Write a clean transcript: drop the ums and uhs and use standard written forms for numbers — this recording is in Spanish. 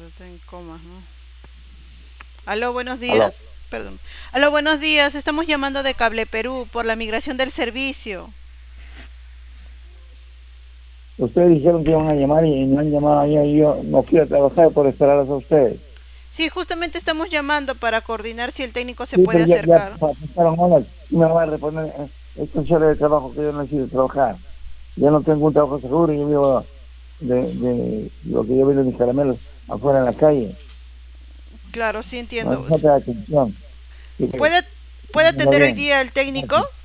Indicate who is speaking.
Speaker 1: está en coma, ¿no? Aló, buenos
Speaker 2: Aló.
Speaker 1: días. Perdón. Aló, buenos días. Estamos llamando de Cable Perú por la migración del servicio.
Speaker 2: Ustedes dijeron que iban a llamar y no han llamado ayer y yo no fui a trabajar por esperarlos a ustedes.
Speaker 1: Sí, justamente estamos llamando para coordinar si el técnico se
Speaker 2: Sí,
Speaker 1: puede
Speaker 2: pero ya
Speaker 1: acercar.
Speaker 2: pasaron horas y me van a reponer estos horas de trabajo que yo no necesito trabajar. Ya no tengo un trabajo seguro y yo vivo de lo que yo vendo mis caramelos afuera en la calle.
Speaker 1: Claro, sí
Speaker 2: No
Speaker 1: entiendo.
Speaker 2: es falta de atención. Y que
Speaker 1: ¿Puede, puede
Speaker 2: no
Speaker 1: atender hoy
Speaker 2: bien.
Speaker 1: día el técnico?